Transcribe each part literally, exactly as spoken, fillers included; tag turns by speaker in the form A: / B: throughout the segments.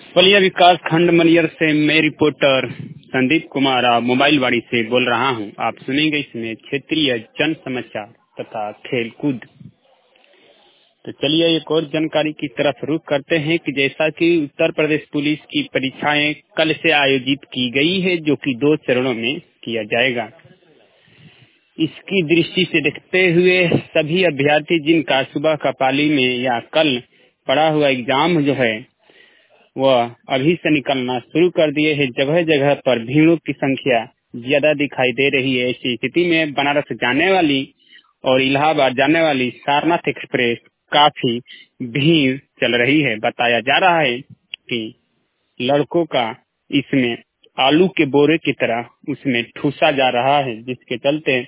A: बलिया विकास खंड मनियर से मैं रिपोर्टर संदीप कुमार मोबाइल वाड़ी से बोल रहा हूं। आप सुनेंगे इसमें क्षेत्रीय जन समाचार तथा खेल कूद। तो चलिए एक और जानकारी की तरफ रुख करते हैं कि जैसा कि उत्तर प्रदेश पुलिस की परीक्षाएं कल से आयोजित की गई है, जो कि दो चरणों में किया जाएगा। इसकी दृष्टि से देखते हुए सभी अभ्यर्थी जिनका सुबह का पाली में या कल पड़ा हुआ एग्जाम जो है वह अभी से निकलना शुरू कर दिए हैं। जगह जगह पर भीड़ों की संख्या ज्यादा दिखाई दे रही है। ऐसी स्थिति में बनारस जाने वाली और इलाहाबाद जाने वाली सारनाथ एक्सप्रेस काफी भीड़ चल रही है। बताया जा रहा है कि लड़कों का इसमें आलू के बोरे की तरह उसमें ठूसा जा रहा है, जिसके चलते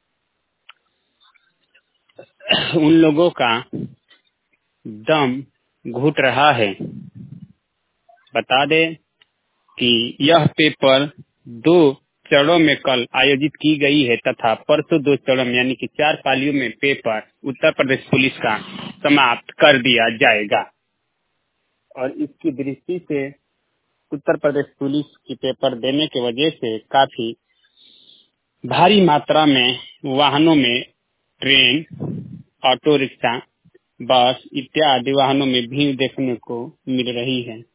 A: उन लोगों का दम घुट रहा है। बता दें कि यह पेपर दो चरणों में कल आयोजित की गई है तथा परसों दो चरणों में यानी कि चार पालियों में पेपर उत्तर प्रदेश पुलिस का समाप्त कर दिया जाएगा। और इसकी दृष्टि से उत्तर प्रदेश पुलिस की पेपर देने की वजह से काफी भारी मात्रा में वाहनों में ट्रेन, ऑटो रिक्शा, बस इत्यादि वाहनों में भीड़ देखने को मिल रही है।